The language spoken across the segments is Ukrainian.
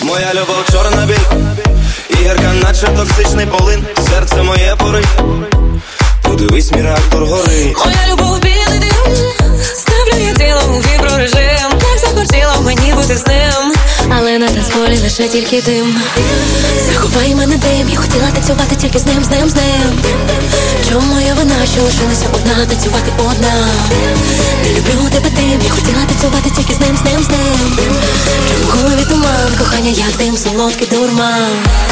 Моя любов чорна біль, і гірка наче токсичний полин. Серце моє порить, подивись, мій реактор горить. Моя любов білий дим, ставлю я тіло у віброрежим. Так захотіло мені бути з ним, але на танцполі лише тільки дим. Захопай мене дим, я хотіла танцювати тільки з ним, з ним, з ним. Чому моя вина, що лишилася одна, танцювати одна? Не люблю тебе дим, я хотіла танцювати тільки з ним, з ним, з ним. Чому в голові туман, кохання як дим, солодкий дурман.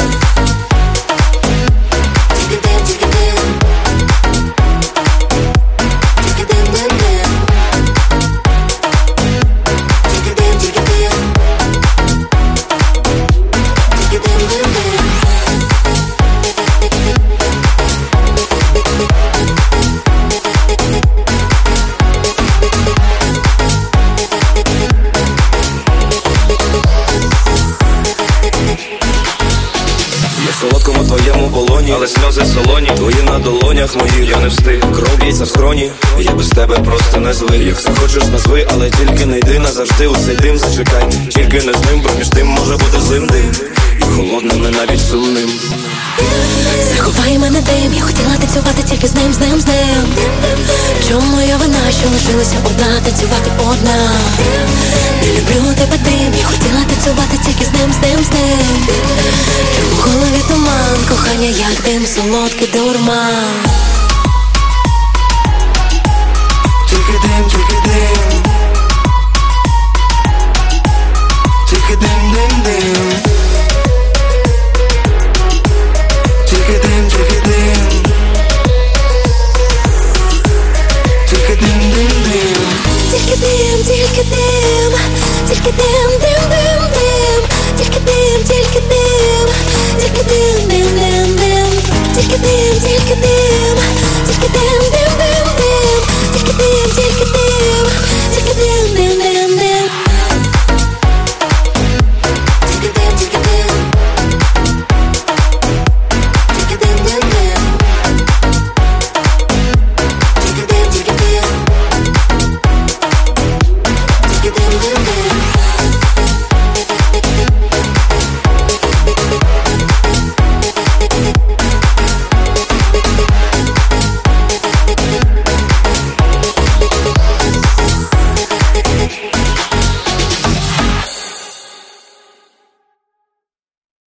Солодкому твоєму полоні, але сльози солоні, твої на долонях моїх. Я не встиг, кров б'ється в скроні, я без тебе просто не звик. Як захочеш назви, але тільки не йди назавжди. У цей дим зачекай, тільки не з ним, бо між тим може бути злим дим, і холодним, і навіть сумним. Захопай мене дим, я хотіла танцювати тільки з ним, з ним, з ним. Чому моя вина, що лишилася одна, танцювати одна? Не люблю тебе дим, я хотіла танцювати тільки з ним, з ним, з ним. Чому в голові туман, кохання як дим, солодкий дурман.